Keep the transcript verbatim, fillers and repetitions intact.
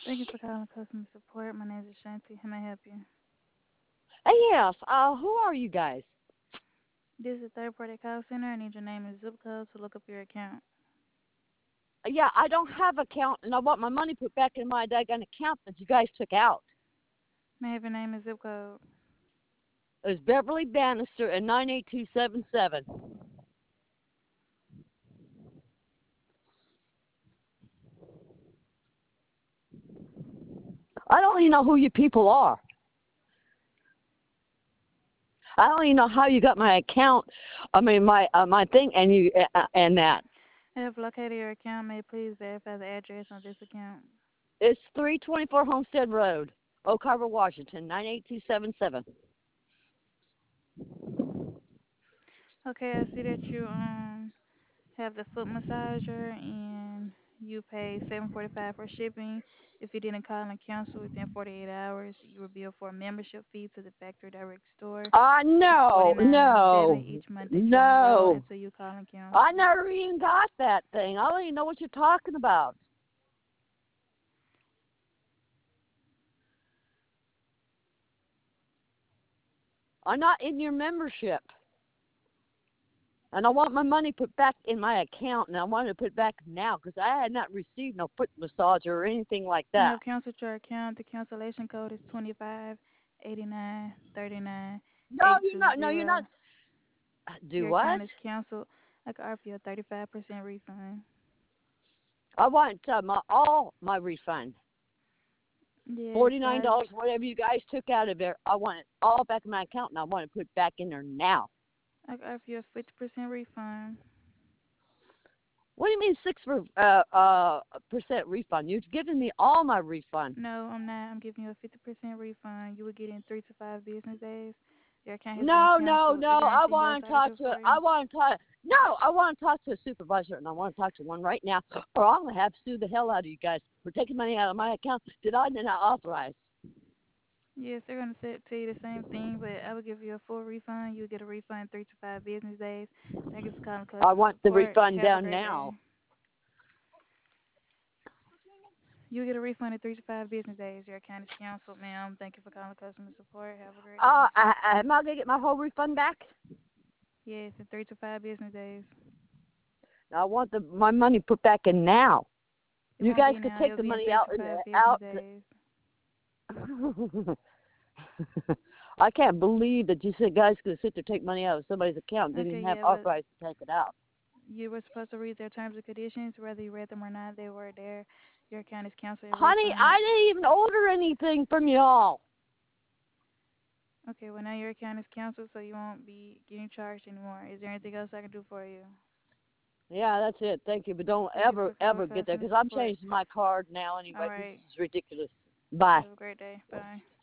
Thank you for calling customer support. My name is Shanti. How may I help you? Uh, yes. Uh, who are you guys? This is a third party call center. I need your name and zip code to look up your account. Yeah, I don't have account, and I want my money put back in my daggone account that you guys took out. May I have your name and zip code? It was Beverly Bannister at nine eight two seven seven. I don't even know who you people are. I don't even know how you got my account. I mean, my uh, my thing, and you uh, and that. I have located your account. May you please verify the address on this account? It's three twenty-four Homestead Road, Oak Harbor, Washington, nine eight two seven seven. Okay, I see that you um have the foot massager and you pay seven forty five for shipping. If you didn't call and cancel within forty eight hours, you will bill for a membership fee to the factory direct store. Uh, It's forty no, nine ninety seven no, each month that you enroll no. until you call and cancel. I never even got that thing. I don't even know what you're talking about. I'm not in your membership. And I want my money put back in my account, and I want to put it back now because I had not received no foot massager or anything like You that. have canceled your account. The cancellation code is twenty five eighty nine thirty nine No, eight you're two not. No, you're not. zero. Do Your what? account is canceled. I can offer you a thirty five percent refund. I want uh, my all my refund. Yes, Forty-nine I dollars, whatever you guys took out of there. I want it all back in my account, and I want to put it back in there now. I can offer you a fifty percent refund. What do you mean six for uh uh percent refund? You've given me all my refund. No, I'm not. I'm giving you a fifty percent refund. You will get in three to five business days. Your account has been No, no, canceled. Is no. there I anything else want to I can talk do to. for you? I want to talk. No, I want to talk to a supervisor, and I want to talk to one right now, or I'm gonna have to sue the hell out of you guys for taking money out of my account that I did not authorize. Yes, they're going to say, tell you the same thing, but I will give you a full refund. You'll get a refund in three to five business days. Thank you for calling I customer want the support. refund Have a down great day. now. You'll get a refund in three to five business days. Your account is canceled, ma'am. Thank you for calling customer support. Have a great day. Uh, I, I, am I gonna get my whole refund back? Yes, in three to five business days. I want the my money put back in now. It You won't guys be could now. take It'll the be in money three out to in five the business out. days. I can't believe that you said guys could sit there take money out of somebody's account and didn't Okay, even have yeah, but authorized to take it out. you were supposed to read their terms and conditions. Whether you read them or not, they were there. Your account is canceled. A Honey, I refund. didn't even order anything from y'all. Okay, well now your account is canceled, so you won't be getting charged anymore. Is there anything else I can do for you? Yeah, that's it. Thank you. But don't Thank you ever, for calling ever get there customer because I'm support. changing my card now All anyway. This right. is ridiculous. Bye. Have a great day. Bye.